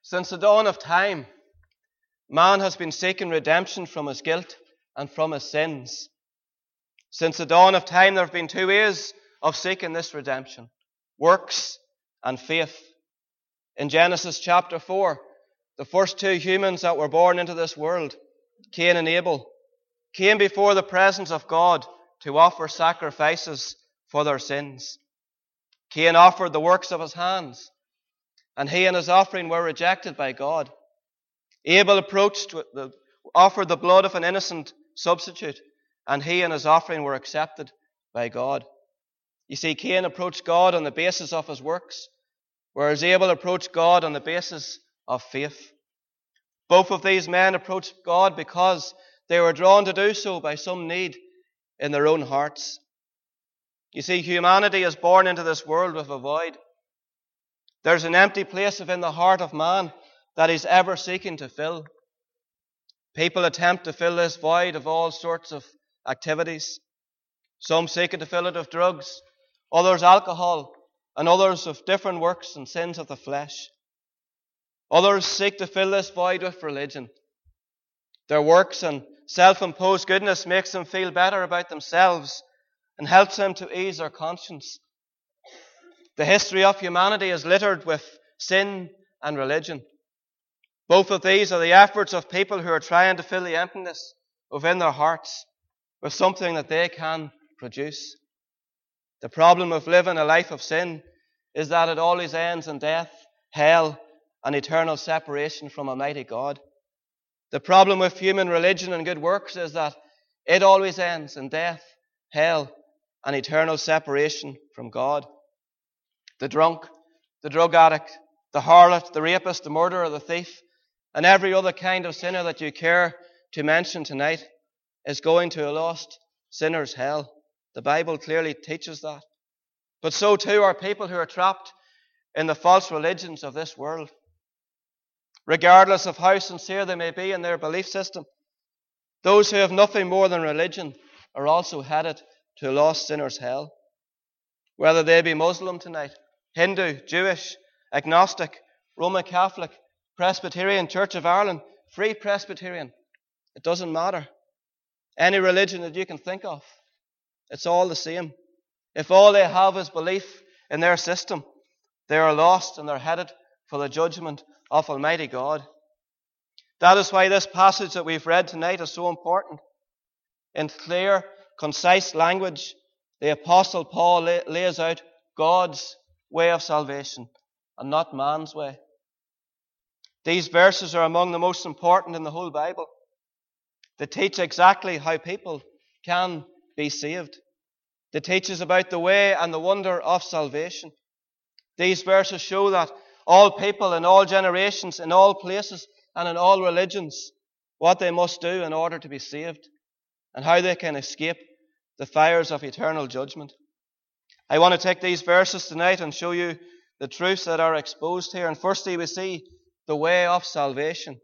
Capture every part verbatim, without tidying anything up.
Since the dawn of time, man has been seeking redemption from his guilt and from his sins. Since the dawn of time, there have been two ways of seeking this redemption: works and faith. In Genesis chapter four, the first two humans that were born into this world, Cain and Abel, came before the presence of God to offer sacrifices for their sins. Cain offered the works of his hands, and he and his offering were rejected by God. Abel approached, the, offered the blood of an innocent substitute, and he and his offering were accepted by God. You see, Cain approached God on the basis of his works, whereas Abel approached God on the basis of faith. Both of these men approached God because they were drawn to do so by some need in their own hearts. You see, humanity is born into this world with a void. There's an empty place within the heart of man that he's ever seeking to fill. People attempt to fill this void of all sorts of activities. Some seek to fill it with drugs, others alcohol, and others with different works and sins of the flesh. Others seek to fill this void with religion. Their works and self-imposed goodness makes them feel better about themselves and helps them to ease their conscience. The history of humanity is littered with sin and religion. Both of these are the efforts of people who are trying to fill the emptiness within their hearts with something that they can produce. The problem with living a life of sin is that it always ends in death, hell, and eternal separation from Almighty God. The problem with human religion and good works is that it always ends in death, hell, and eternal separation from God. The drunk, the drug addict, the harlot, the rapist, the murderer, the thief, and every other kind of sinner that you care to mention tonight is going to a lost sinner's hell. The Bible clearly teaches that. But so too are people who are trapped in the false religions of this world. Regardless of how sincere they may be in their belief system, those who have nothing more than religion are also headed to a lost sinner's hell. Whether they be Muslim tonight, Hindu, Jewish, agnostic, Roman Catholic, Presbyterian, Church of Ireland, Free Presbyterian, it doesn't matter. Any religion that you can think of, it's all the same. If all they have is belief in their system, they are lost and they're headed for the judgment of Almighty God. That is why this passage that we've read tonight is so important. In clear, concise language, the Apostle Paul lay, lays out God's way of salvation and not man's way. These verses are among the most important in the whole Bible. They teach exactly how people can be saved. They teach us about the way and the wonder of salvation. These verses show that all people in all generations, in all places, and in all religions, what they must do in order to be saved, and how they can escape the fires of eternal judgment. I want to take these verses tonight and show you the truths that are exposed here. And firstly, we see the way of salvation.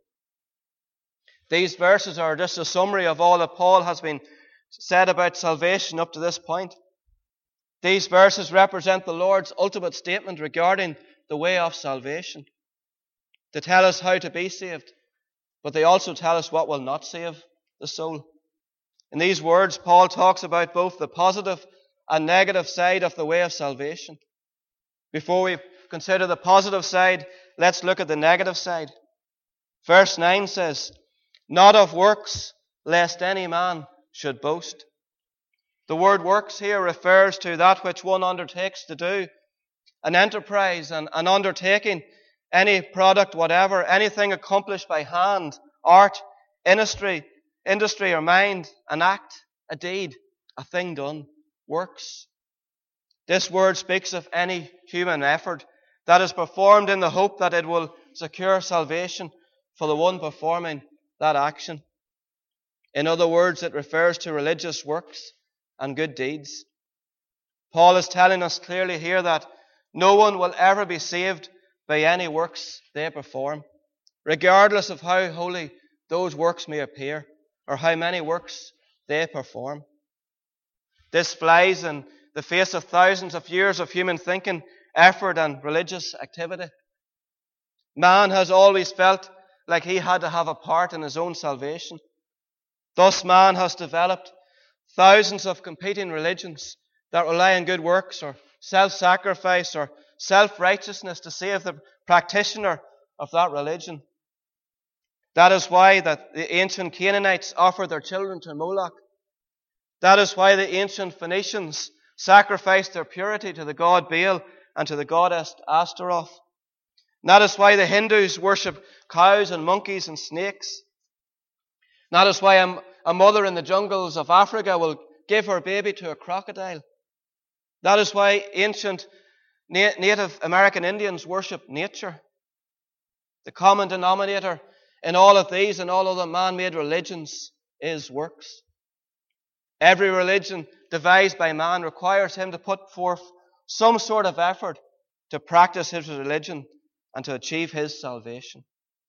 These verses are just a summary of all that Paul has been said about salvation up to this point. These verses represent the Lord's ultimate statement regarding the way of salvation. They tell us how to be saved, but they also tell us what will not save the soul. In these words, Paul talks about both the positive and negative side of the way of salvation. Before we consider the positive side, let's look at the negative side. Verse nine says, "Not of works, lest any man should boast." The word works here refers to that which one undertakes to do, an enterprise, an, an undertaking, any product, whatever, anything accomplished by hand, art, industry, industry or mind, an act, a deed, a thing done, works. This word speaks of any human effort that is performed in the hope that it will secure salvation for the one performing that action. In other words, it refers to religious works and good deeds. Paul is telling us clearly here that no one will ever be saved by any works they perform, regardless of how holy those works may appear or how many works they perform. This flies in the face of thousands of years of human thinking, effort, and religious activity. Man has always felt like he had to have a part in his own salvation. Thus man has developed thousands of competing religions that rely on good works or self-sacrifice or self-righteousness to save the practitioner of that religion. That is why that the ancient Canaanites offered their children to Moloch. That is why the ancient Phoenicians sacrificed their purity to the god Baal and to the goddess Astaroth. And that is why the Hindus worship cows and monkeys and snakes. And that is why a, a mother in the jungles of Africa will give her baby to a crocodile. That is why ancient na- Native American Indians worship nature. The common denominator in all of these and all other man-made religions is works. Every religion devised by man requires him to put forth some sort of effort to practice his religion and to achieve his salvation.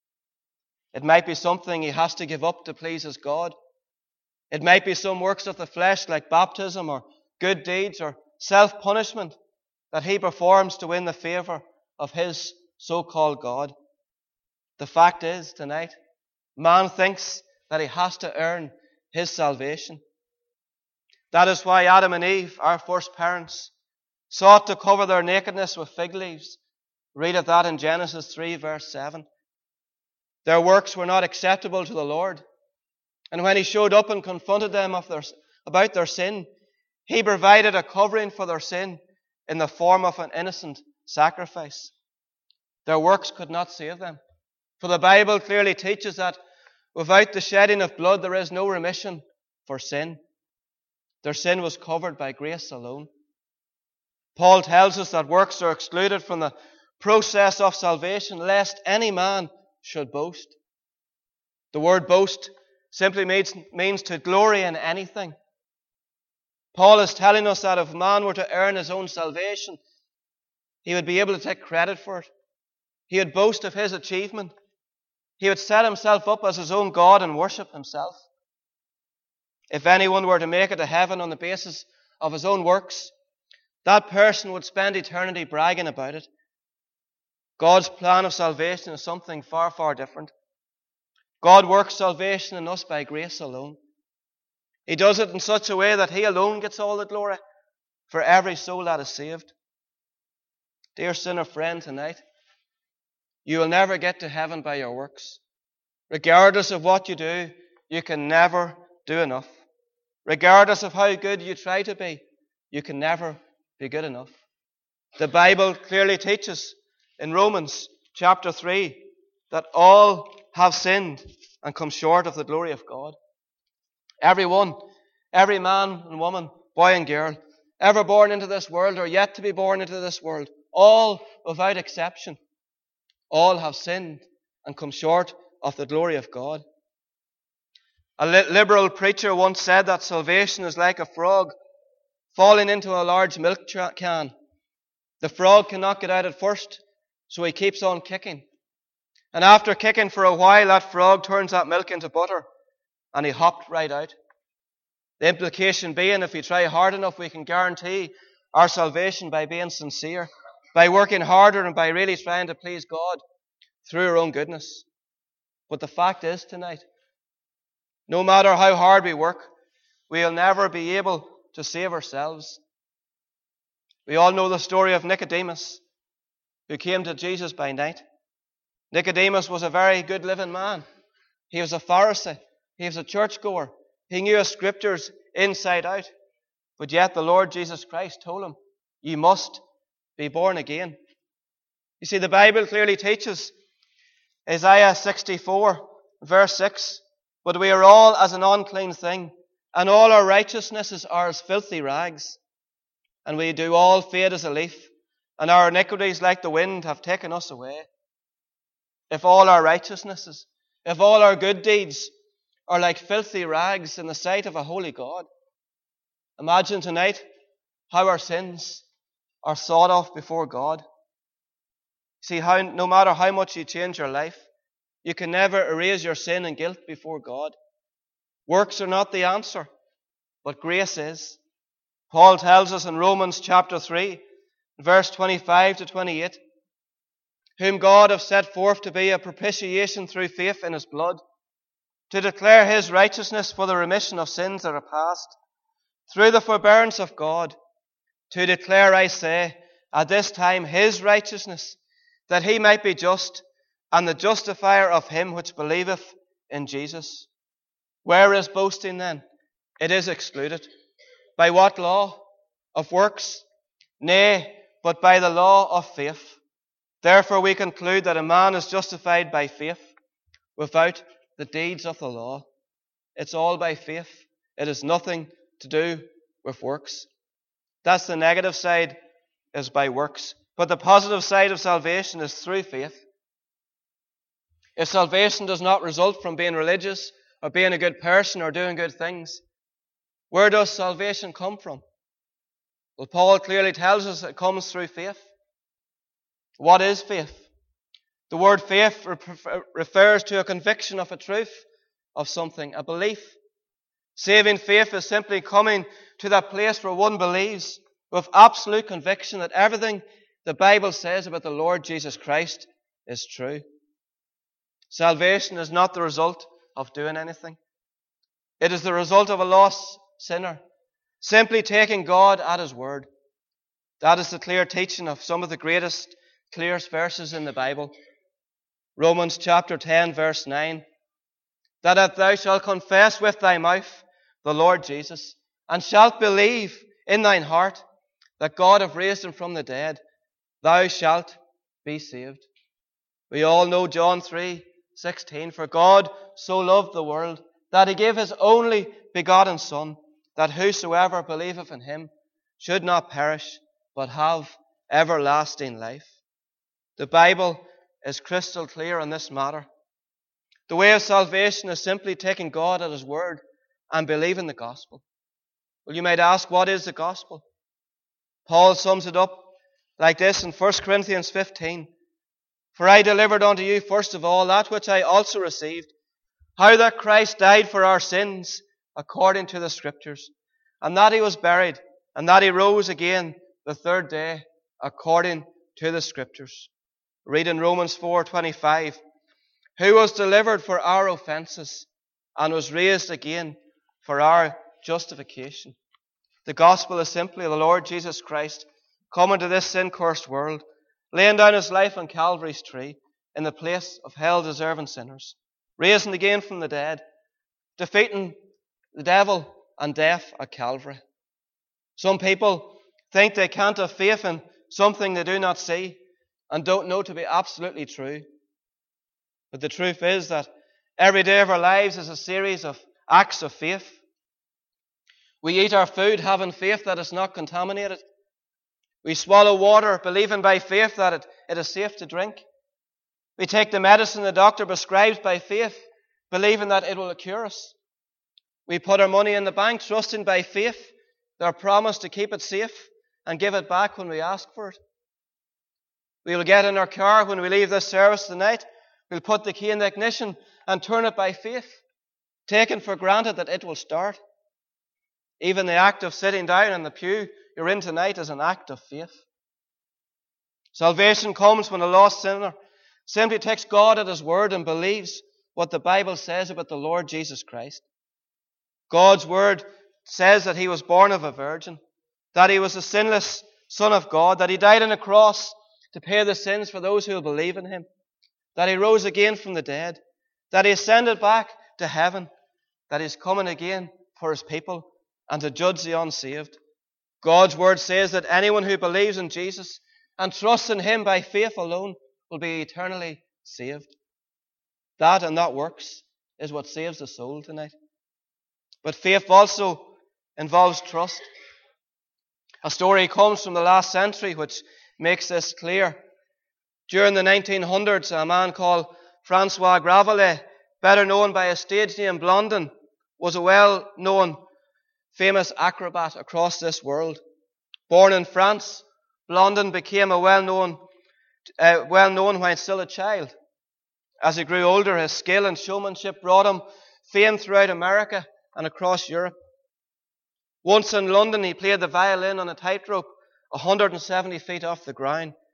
It might be something he has to give up to please his God. It might be some works of the flesh like baptism or good deeds or self-punishment that he performs to win the favor of his so-called God. The fact is, tonight, man thinks that he has to earn his salvation. That is why Adam and Eve, our first parents, sought to cover their nakedness with fig leaves. Read of that in Genesis three, verse seven. Their works were not acceptable to the Lord. And when he showed up and confronted them of their, about their sin, he provided a covering for their sin in the form of an innocent sacrifice. Their works could not save them. For the Bible clearly teaches that without the shedding of blood there is no remission for sin. Their sin was covered by grace alone. Paul tells us that works are excluded from the process of salvation, lest any man should boast. The word boast simply means, means to glory in anything. Paul is telling us that if man were to earn his own salvation, he would be able to take credit for it. He would boast of his achievement. He would set himself up as his own God and worship himself. If anyone were to make it to heaven on the basis of his own works, that person would spend eternity bragging about it. God's plan of salvation is something far, far different. God works salvation in us by grace alone. He does it in such a way that he alone gets all the glory for every soul that is saved. Dear sinner friend, tonight, you will never get to heaven by your works. Regardless of what you do, you can never do enough. Regardless of how good you try to be, you can never be good enough. The Bible clearly teaches in Romans chapter three that all have sinned and come short of the glory of God. Everyone, every man and woman, boy and girl, ever born into this world or yet to be born into this world, all without exception, all have sinned and come short of the glory of God. A liberal preacher once said that salvation is like a frog falling into a large milk can. The frog cannot get out at first, so he keeps on kicking. And after kicking for a while, that frog turns that milk into butter, and he hopped right out. The implication being, if we try hard enough, we can guarantee our salvation by being sincere, by working harder and by really trying to please God through our own goodness. But the fact is tonight, no matter how hard we work, we'll never be able to save ourselves. We all know the story of Nicodemus, who came to Jesus by night. Nicodemus was a very good living man. He was a Pharisee. He was a churchgoer. He knew his scriptures inside out. But yet the Lord Jesus Christ told him, you must be born again. You see, the Bible clearly teaches, Isaiah sixty-four, verse six, but we are all as an unclean thing, and all our righteousnesses are as filthy rags. And we do all fade as a leaf, and our iniquities like the wind have taken us away. If all our righteousnesses, if all our good deeds are like filthy rags in the sight of a holy God, imagine tonight how our sins are thought of before God. See, how no matter how much you change your life, you can never erase your sin and guilt before God. Works are not the answer, but grace is. Paul tells us in Romans chapter three, verse twenty-five to twenty-eight, whom God hath set forth to be a propitiation through faith in his blood, to declare his righteousness for the remission of sins that are past, through the forbearance of God, to declare, I say, at this time his righteousness, that he might be just, and the justifier of him which believeth in Jesus. Where is boasting then? It is excluded. By what law? Of works? Nay, but by the law of faith. Therefore we conclude that a man is justified by faith, without the deeds of the law. It's all by faith. It has nothing to do with works. That's the negative side, is by works. But the positive side of salvation is through faith. If salvation does not result from being religious, or being a good person, or doing good things, where does salvation come from? Well, Paul clearly tells us it comes through faith. What is faith? The word faith refers to a conviction of a truth of something, a belief. Saving faith is simply coming to that place where one believes with absolute conviction that everything the Bible says about the Lord Jesus Christ is true. Salvation is not the result of doing anything. It is the result of a lost sinner simply taking God at his word. That is the clear teaching of some of the greatest, clearest verses in the Bible. Romans chapter ten, verse nine. That if thou shalt confess with thy mouth the Lord Jesus, and shalt believe in thine heart that God hath raised him from the dead, thou shalt be saved. We all know John three sixteen. For God so loved the world that he gave his only begotten Son, that whosoever believeth in him should not perish, but have everlasting life. The Bible is crystal clear on this matter. The way of salvation is simply taking God at his word and believing the gospel. Well, you might ask, what is the gospel? Paul sums it up like this in First Corinthians fifteen. For I delivered unto you first of all that which I also received, how that Christ died for our sins according to the Scriptures, and that he was buried, and that he rose again the third day according to the Scriptures. Read in Romans four twenty-five, who was delivered for our offences and was raised again for our justification. The gospel is simply the Lord Jesus Christ coming to this sin-cursed world, laying down his life on Calvary's tree in the place of hell-deserving sinners, raising again from the dead, defeating the devil and death at Calvary. Some people think they can't have faith in something they do not see and don't know to be absolutely true. But the truth is that every day of our lives is a series of acts of faith. We eat our food having faith that it's not contaminated. We swallow water believing by faith that it, it is safe to drink. We take the medicine the doctor prescribes by faith, believing that it will cure us. We put our money in the bank, trusting by faith their promise to keep it safe and give it back when we ask for it. We will get in our car when we leave this service tonight. We'll put the key in the ignition and turn it by faith, taking for granted that it will start. Even the act of sitting down in the pew you're in tonight is an act of faith. Salvation comes when a lost sinner simply takes God at his word and believes what the Bible says about the Lord Jesus Christ. God's word says that he was born of a virgin, that he was a sinless Son of God, that he died on a cross to pay the sins for those who will believe in him, that he rose again from the dead, that he ascended back to heaven, that he is coming again for his people and to judge the unsaved. God's word says that anyone who believes in Jesus and trusts in him by faith alone will be eternally saved. That and not works is what saves the soul tonight. But faith also involves trust. A story comes from the last century which makes this clear. During the nineteen hundreds, a man called Francois Gravelet, better known by his stage name Blondin, was a well-known famous acrobat across this world. Born in France, Blondin became a well-known, uh, well-known when still a child. As he grew older, his skill and showmanship brought him fame throughout America and across Europe. Once in London, he played the violin on a tightrope one hundred seventy feet off the ground.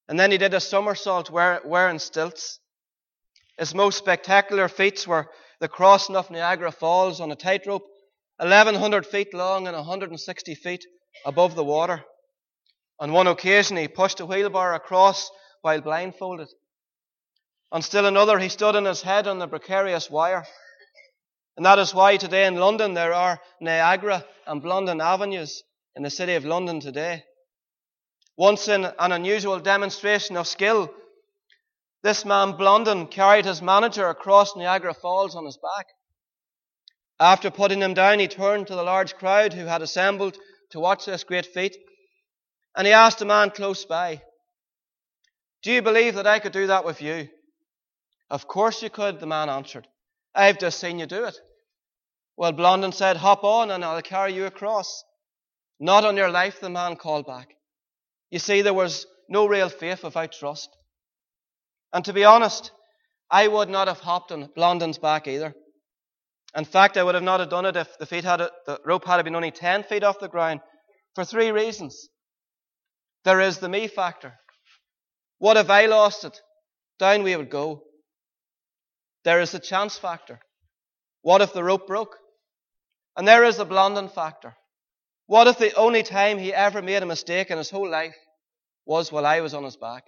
And then he did a somersault wearing stilts. His most spectacular feats were the crossing of Niagara Falls on a tightrope, eleven hundred feet long and one hundred sixty feet above the water. On one occasion, he pushed a wheelbarrow across while blindfolded. On still another, he stood on his head on the precarious wire. And that is why today in London there are Niagara and Blondin avenues in the city of London today. Once in an unusual demonstration of skill, this man Blondin carried his manager across Niagara Falls on his back. After putting him down, he turned to the large crowd who had assembled to watch this great feat, and he asked a man close by, "Do you believe that I could do that with you?" "Of course you could," the man answered. "I've just seen you do it." "Well," Blondin said, "hop on and I'll carry you across." "Not on your life," the man called back. You see, there was no real faith without trust. And to be honest, I would not have hopped on Blondin's back either. In fact, I would have not have done it if the, feet had it, the rope had been only ten feet off the ground, for three reasons. There is the me factor. What if I lost it? Down we would go. There is the chance factor. What if the rope broke? And there is the Blondin factor. What if the only time he ever made a mistake in his whole life was while I was on his back?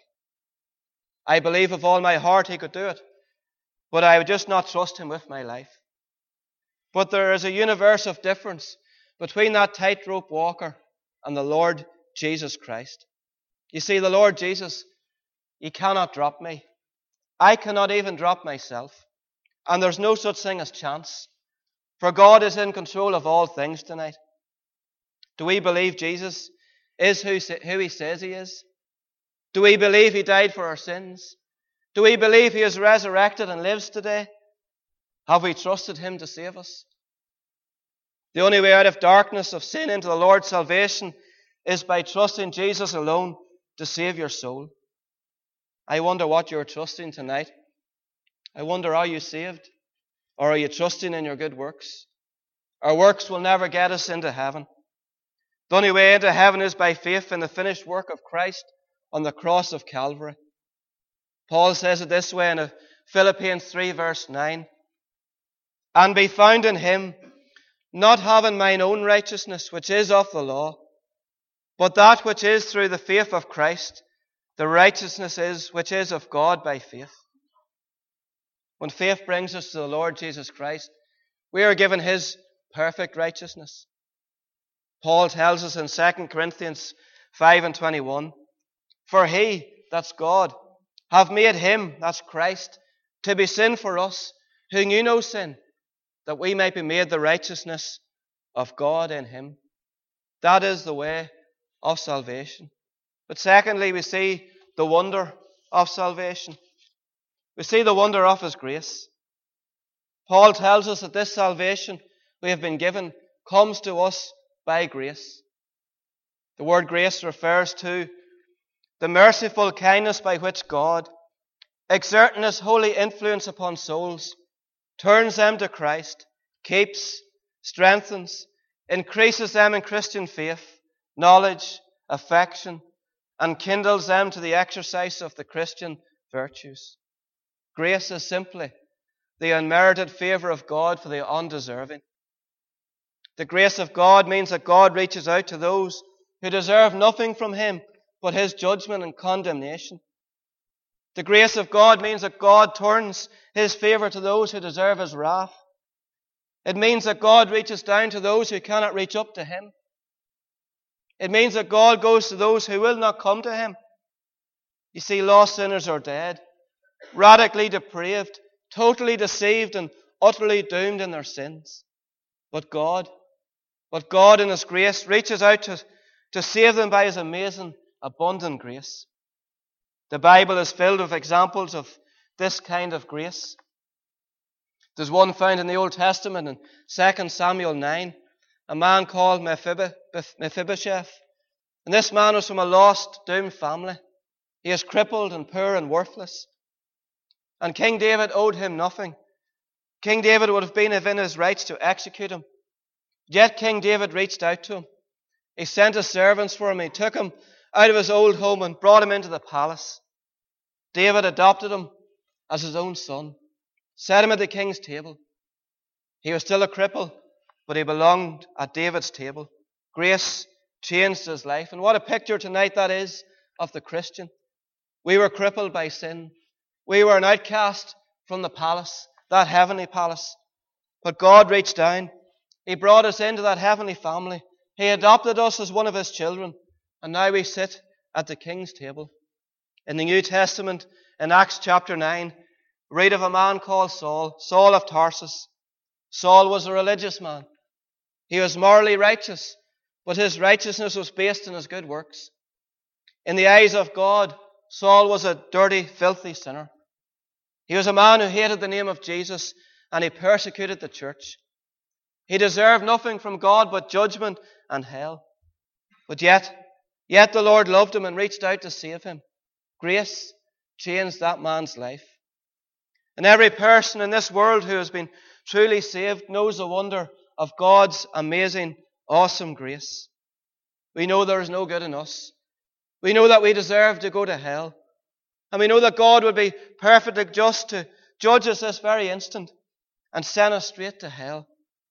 I believe with all my heart he could do it, but I would just not trust him with my life. But there is a universe of difference between that tightrope walker and the Lord Jesus Christ. You see, the Lord Jesus, he cannot drop me. I cannot even drop myself. And there's no such thing as chance. For God is in control of all things tonight. Do we believe Jesus is who, who he says he is? Do we believe he died for our sins? Do we believe he is resurrected and lives today? Have we trusted him to save us? The only way out of darkness of sin into the Lord's salvation is by trusting Jesus alone to save your soul. I wonder what you're trusting tonight. I wonder, are you saved? Or are you trusting in your good works? Our works will never get us into heaven. The only way into heaven is by faith in the finished work of Christ on the cross of Calvary. Paul says it this way in Philippians three verse nine. "And be found in him, not having mine own righteousness, which is of the law, but that which is through the faith of Christ, the righteousness is which is of God by faith." When faith brings us to the Lord Jesus Christ, we are given his perfect righteousness. Paul tells us in Second Corinthians five and twenty-one, "For he," that's God, "have made him," that's Christ, "to be sin for us, who knew no sin, that we might be made the righteousness of God in him." That is the way of salvation. But secondly, we see the wonder of salvation. We see the wonder of his grace. Paul tells us that this salvation we have been given comes to us by grace. The word grace refers to the merciful kindness by which God, exerting his holy influence upon souls, turns them to Christ, keeps, strengthens, increases them in Christian faith, knowledge, affection, and kindles them to the exercise of the Christian virtues. Grace is simply the unmerited favour of God for the undeserving. The grace of God means that God reaches out to those who deserve nothing from him but his judgment and condemnation. The grace of God means that God turns his favour to those who deserve his wrath. It means that God reaches down to those who cannot reach up to him. It means that God goes to those who will not come to him. You see, lost sinners are dead, radically depraved, totally deceived, and utterly doomed in their sins. But God, but God in his grace reaches out to, to save them by his amazing, abundant grace. The Bible is filled with examples of this kind of grace. There's one found in the Old Testament in Second Samuel nine, a man called Mephibosheth. And this man was from a lost, doomed family. He is crippled and poor and worthless. And King David owed him nothing. King David would have been within his rights to execute him. Yet King David reached out to him. He sent his servants for him. He took him out of his old home and brought him into the palace. David adopted him as his own son, set him at the king's table. He was still a cripple, but he belonged at David's table. Grace changed his life. And what a picture tonight that is of the Christian. We were crippled by sin. We were an outcast from the palace, that heavenly palace. But God reached down. He brought us into that heavenly family. He adopted us as one of his children. And now we sit at the king's table. In the New Testament, in Acts chapter nine, read of a man called Saul, Saul of Tarsus. Saul was a religious man. He was morally righteous, but his righteousness was based on his good works. In the eyes of God, Saul was a dirty, filthy sinner. He was a man who hated the name of Jesus, and he persecuted the church. He deserved nothing from God but judgment and hell. But yet, yet the Lord loved him and reached out to save him. Grace changed that man's life. And every person in this world who has been truly saved knows the wonder of God's amazing, awesome grace. We know there is no good in us. We know that we deserve to go to hell. And we know that God would be perfectly just to judge us this very instant and send us straight to hell.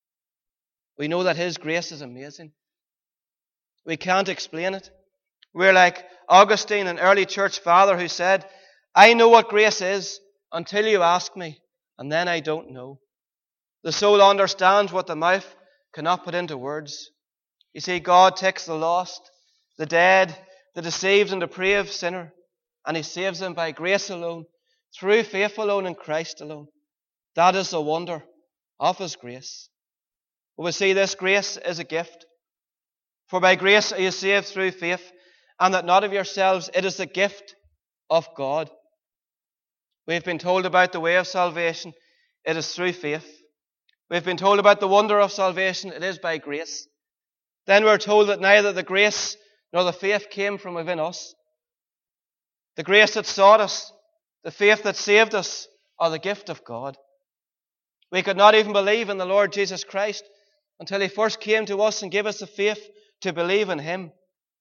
We know that his grace is amazing. We can't explain it. We're like Augustine, an early church father, who said, I know what grace is until you ask me, and then I don't know. The soul understands what the mouth cannot put into words. You see, God takes the lost, the dead, the deceived and depraved sinner, and he saves them by grace alone, through faith alone in Christ alone. That is the wonder of his grace. But we see this grace is a gift. For by grace are you saved through faith, and that not of yourselves, it is the gift of God. We've been told about the way of salvation. It is through faith. We've been told about the wonder of salvation. It is by grace. Then we're told that neither the grace nor the faith came from within us. The grace that sought us, the faith that saved us, are the gift of God. We could not even believe in the Lord Jesus Christ until he first came to us and gave us the faith to believe in him.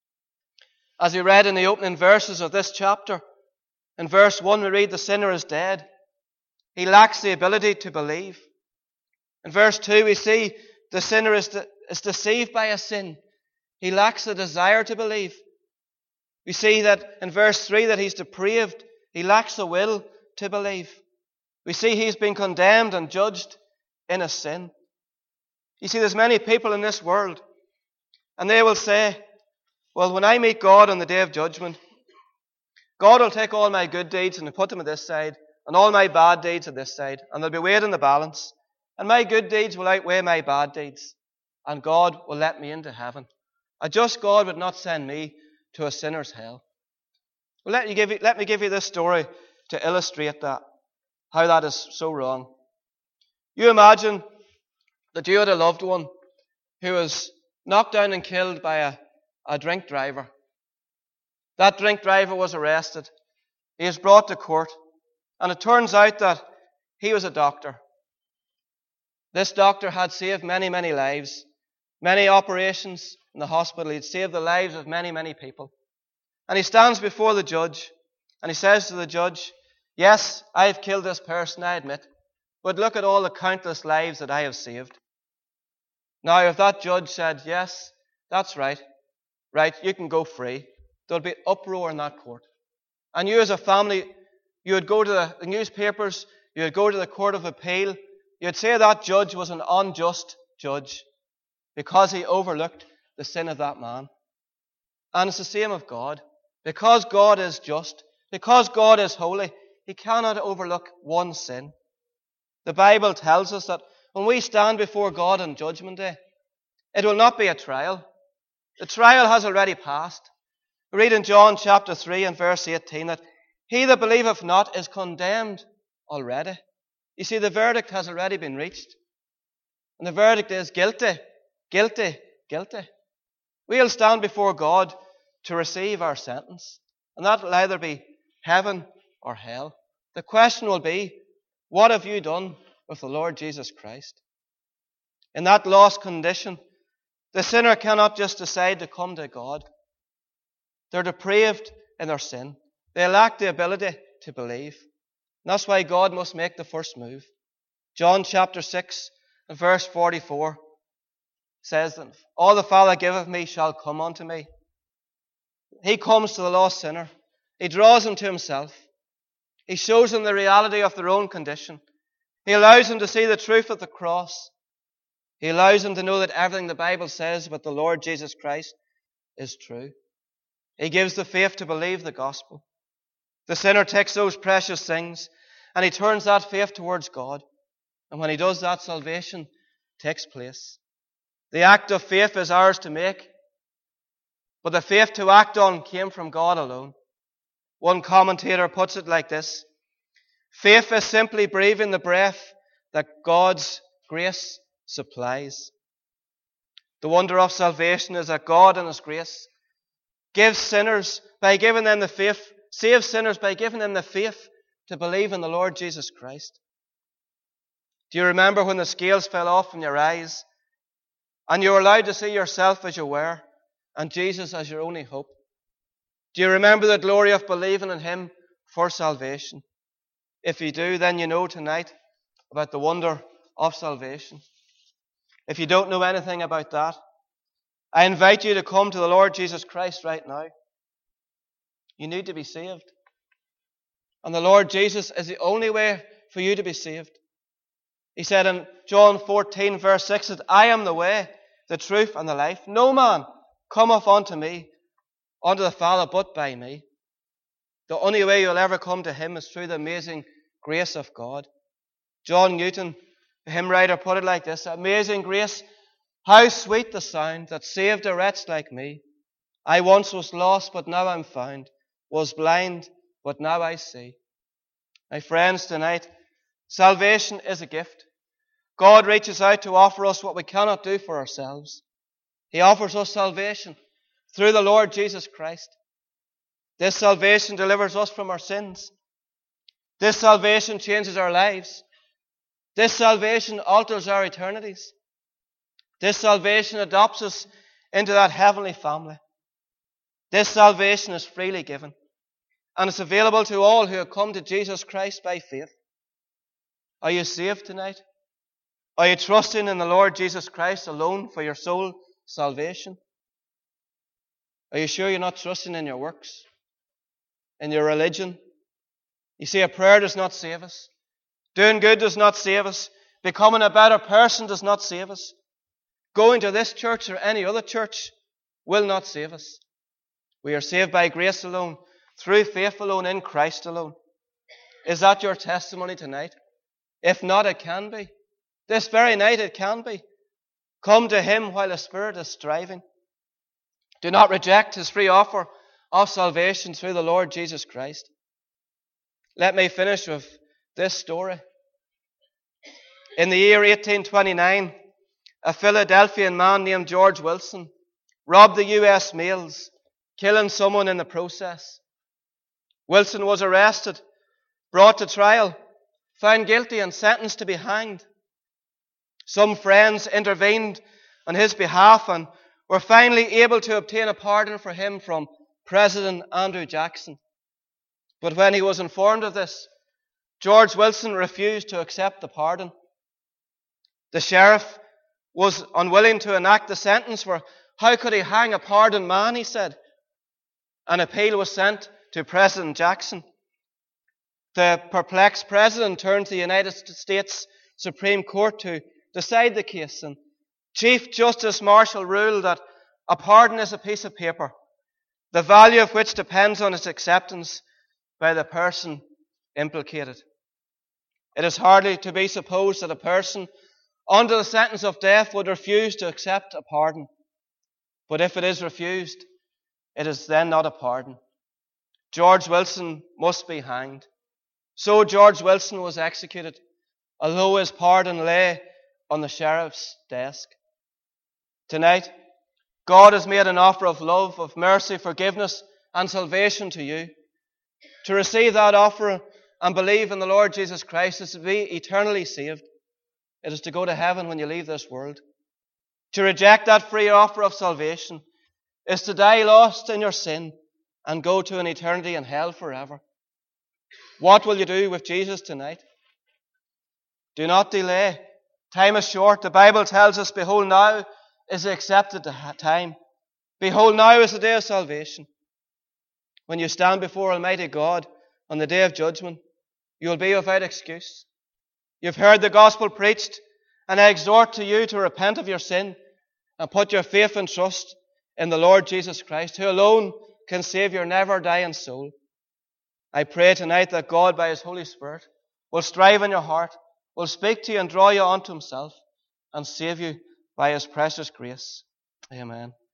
As we read in the opening verses of this chapter, in verse one we read, the sinner is dead. He lacks the ability to believe. In verse two we see the sinner is, de- is deceived by a sin. He lacks the desire to believe. We see that in verse three that he's depraved. He lacks the will to believe. We see he's been condemned and judged in his sin. You see, there's many people in this world, and they will say, well, when I meet God on the day of judgment, God will take all my good deeds and put them at this side, and all my bad deeds at this side, and they'll be weighed in the balance. And my good deeds will outweigh my bad deeds, and God will let me into heaven. A just God would not send me to a sinner's hell. Well, let, you give you, let me give you this story to illustrate that, how that is so wrong. You imagine that you had a loved one who was knocked down and killed by a, a drink driver. That drink driver was arrested. He was brought to court, and it turns out that he was a doctor. This doctor had saved many, many lives, many operations in the hospital. He'd saved the lives of many, many people. And he stands before the judge, and he says to the judge, yes, I've killed this person, I admit, but look at all the countless lives that I have saved. Now, if that judge said, yes, that's right, right, you can go free, there'll be uproar in that court. And you as a family, you would go to the newspapers, you would go to the Court of Appeal, you'd say that judge was an unjust judge because he overlooked the sin of that man. And it's the same of God. Because God is just, because God is holy, he cannot overlook one sin. The Bible tells us that when we stand before God on Judgment Day, it will not be a trial. The trial has already passed. We read in John chapter three and verse eighteen that he that believeth not is condemned already. You see, the verdict has already been reached. And the verdict is guilty, guilty, guilty. We'll stand before God to receive our sentence. And that will either be heaven or hell. The question will be, what have you done with the Lord Jesus Christ? In that lost condition, the sinner cannot just decide to come to God. They're depraved in their sin. They lack the ability to believe. And that's why God must make the first move. John chapter six and verse forty-four says that all the Father giveth me shall come unto me. He comes to the lost sinner. He draws him to himself. He shows them the reality of their own condition. He allows them to see the truth of the cross. He allows them to know that everything the Bible says about the Lord Jesus Christ is true. He gives the faith to believe the gospel. The sinner takes those precious things and he turns that faith towards God. And when he does that, salvation takes place. The act of faith is ours to make, but the faith to act on came from God alone. One commentator puts it like this: faith is simply breathing the breath that God's grace supplies. The wonder of salvation is that God in His grace gives sinners by giving them the faith, saves sinners by giving them the faith to believe in the Lord Jesus Christ. Do you remember when the scales fell off from your eyes and you were allowed to see yourself as you were and Jesus as your only hope? Do you remember the glory of believing in Him for salvation? If you do, then you know tonight about the wonder of salvation. If you don't know anything about that, I invite you to come to the Lord Jesus Christ right now. You need to be saved. And the Lord Jesus is the only way for you to be saved. He said in John fourteen verse six that I am the way, the truth and the life. No man cometh unto me, unto the Father, but by me. The only way you'll ever come to Him is through the amazing grace of God. John Newton, the hymn writer, put it like this: amazing grace, how sweet the sound that saved a wretch like me. I once was lost, but now I'm found, was blind, but now I see. My friends, tonight, salvation is a gift. God reaches out to offer us what we cannot do for ourselves. He offers us salvation through the Lord Jesus Christ. This salvation delivers us from our sins. This salvation changes our lives. This salvation alters our eternities. This salvation adopts us into that heavenly family. This salvation is freely given, and it's available to all who have come to Jesus Christ by faith. Are you saved tonight? Are you trusting in the Lord Jesus Christ alone for your soul salvation? Are you sure you're not trusting in your works, in your religion? You see, a prayer does not save us. Doing good does not save us. Becoming a better person does not save us. Going to this church or any other church will not save us. We are saved by grace alone, through faith alone, in Christ alone. Is that your testimony tonight? If not, it can be. This very night it can be. Come to Him while the Spirit is striving. Do not reject His free offer of salvation through the Lord Jesus Christ. Let me finish with this story. In the year eighteen twenty-nine, a Philadelphian man named George Wilson robbed the U S mails, killing someone in the process. Wilson was arrested, brought to trial, found guilty and sentenced to be hanged. Some friends intervened on his behalf and were finally able to obtain a pardon for him from President Andrew Jackson. But when he was informed of this, George Wilson refused to accept the pardon. The sheriff was unwilling to enact the sentence, for how could he hang a pardoned man, he said. An appeal was sent to President Jackson. The perplexed president turned to the United States Supreme Court to decide the case, and Chief Justice Marshall ruled that a pardon is a piece of paper, the value of which depends on its acceptance by the person implicated. It is hardly to be supposed that a person under the sentence of death would refuse to accept a pardon. But if it is refused, it is then not a pardon. George Wilson must be hanged. So George Wilson was executed, although his pardon lay on the sheriff's desk. Tonight, God has made an offer of love, of mercy, forgiveness, and salvation to you. To receive that offer and believe in the Lord Jesus Christ is to be eternally saved. It is to go to heaven when you leave this world. To reject that free offer of salvation is to die lost in your sin and go to an eternity in hell forever. What will you do with Jesus tonight? Do not delay. Time is short. The Bible tells us, behold, now is the accepted time. Behold, now is the day of salvation. When you stand before Almighty God on the day of judgment, you will be without excuse. You've heard the gospel preached, and I exhort to you to repent of your sin and put your faith and trust in the Lord Jesus Christ, who alone can save your never-dying soul. I pray tonight that God, by His Holy Spirit, will strive in your heart, will speak to you and draw you unto Himself, and save you by His precious grace. Amen.